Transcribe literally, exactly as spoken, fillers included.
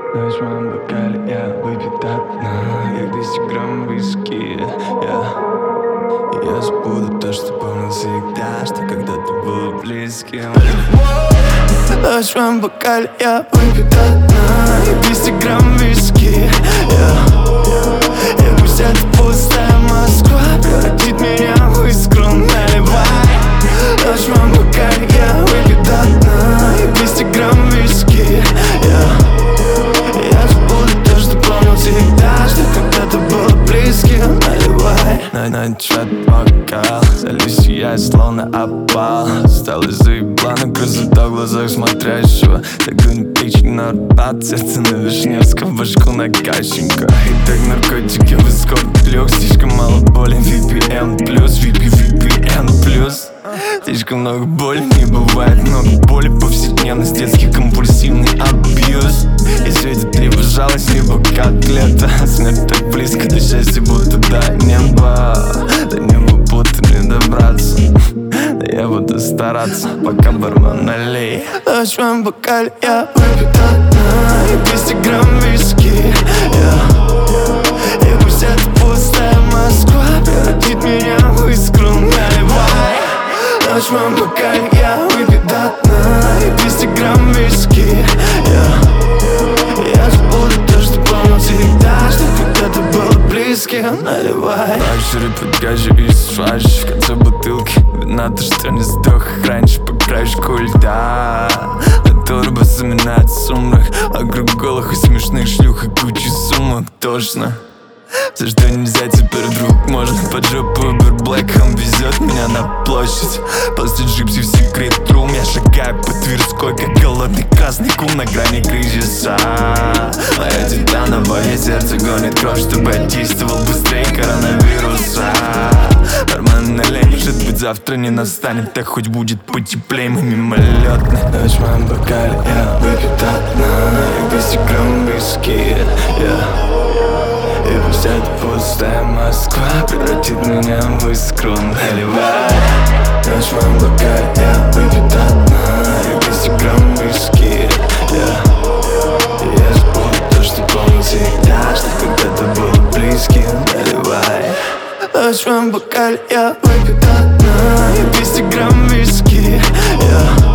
Ночь в моем бокале, я выпит от дна, как двести грамм виски, yeah. Я забуду то, что помнил всегда, что когда-то было близким. Ночь в моем бокале, я выпит от дна, как двести грамм виски, yeah. И пусть эта пустая Москва превратит меня в искру, наливай. Ночь в моем бокале, я выпит от дна, как двести грамм виски, yeah. Я забуду то, что помнил всегда, что когда-то было близким, наливай. Ночь от бокал, залюсь я словно опал. Стало заеблано, красота в глазах смотрящего. Такой птичек на Арбат, сердце на Вишневском, башку на Кащенко. И так наркотики высокий люкс, слишком мало боли, ви пи эн плюс, ви пи ви пи эн плюс. Слишком много боли, не бывает много боли, повседневность, детский компульсивный абьюз. И светит либо жалость, либо котлета. Смерть так близко, до счастья будто до неба. До неба будто не добраться. Да я буду стараться, пока бармен налей. Ночь в моем бокале, я выпит от дна, и двести грамм виски, yeah. И пусть эта пустая Москва превратит меня в искру, наливай. Ночь в моем бокале, я выпит от дна, и двести грамм виски, yeah. Я забуду то, что помнил всегда, что когда-то было близким, наливай. Лакшери под газе и свач, в конце бутылки вина, то, что не сдох раньше по краешку льда. На турбо заминает сумрак, вокруг голых и смешных шлюх и кучи сумок, тошно. Все, что нельзя, теперь вдруг можно. Под жопу Uber Black, он везет меня на площадь. После джипси в секрет рум я шагаю по Тверской, как голодный красный кум на грани кризиса. Мое титановое сердце гонит кровь, чтобы я действовал быстрее коронавируса. Бармен налей, может быть завтра не настанет, так хоть будет потеплее, мы мимолетны. Ночь в моем бокале, я выпит от дна, как двести грамм виски, yeah. И пусть эта пустая Москва превратит меня в искру, наливай. Ночь в моем бокале, я выпит от дна, как двести грамм виски, yeah. И я забуду то, что помнил всегда, что когда-то было близким, наливай. Ночь в моем бокале, я выпит от дна, как двести грамм виски, yeah.